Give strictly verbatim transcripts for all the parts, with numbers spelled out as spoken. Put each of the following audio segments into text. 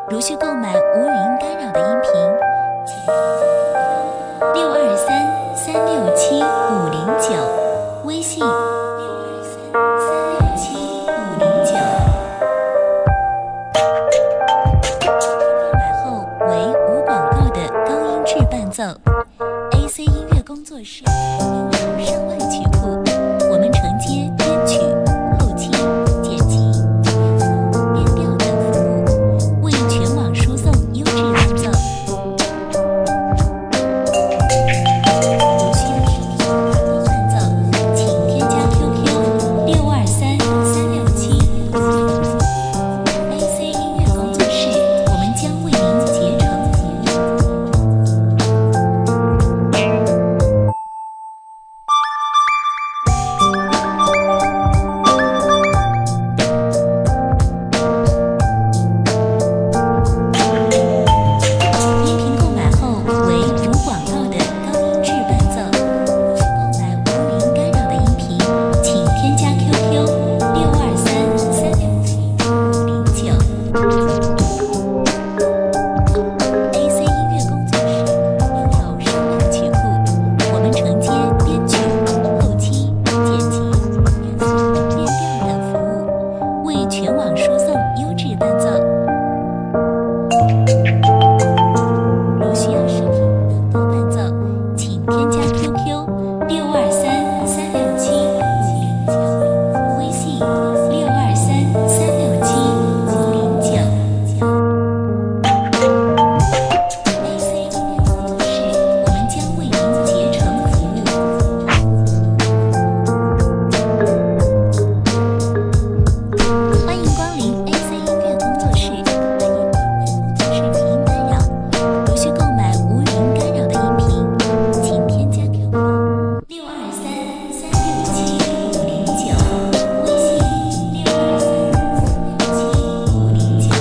如需购买无语音干扰的音频，请六二三三六七五零九，微信六二三三六七五零九。购买后为无广告的高音质伴奏 ，A C 音乐工作室拥有上万曲库，我们承接编曲、后期、剪辑、变调等服务，为全网输送优质伴奏。如需要视频高伴奏，请添加 Q Q 六二三三六七五零九 A C 音乐工作室，我们将为您竭诚服务。音频购买后为无广告的高音质伴奏。购买无语音干扰的音频，请添加 Q Q 六二三三六七五零九。A C 音乐工作室拥有上万曲库，我们承接编曲、后期、剪辑、变速、变调等服务，为全网输送优质伴奏。如需要视频更多伴奏，请添加 Q Q 六二三三六七五零九，微信六二三三六七五零九。A C 音乐工作室，我们将为您竭诚服务。欢迎光临 A C 音乐工作室，欢迎工作室语音干扰。如需购买无语音干扰的音频，请添加 Q Q 六二三三六七五零九，微信六二三三六七五零九。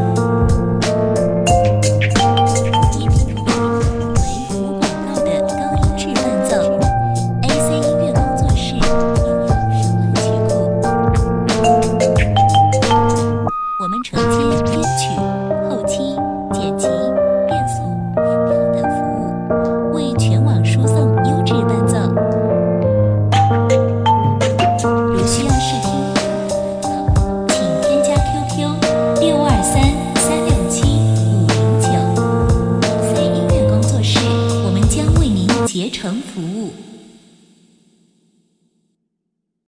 音频购买为无广告的高音质伴奏 ，A C 音乐工作室拥有上万曲库，我们承接编曲、后期、剪辑、变速、变调等服务，为全网输送优质伴奏。如需要试听伴奏，请添加 Q Q 六二三三六七五零九。A C 音乐工作室，我们将为您竭诚服务。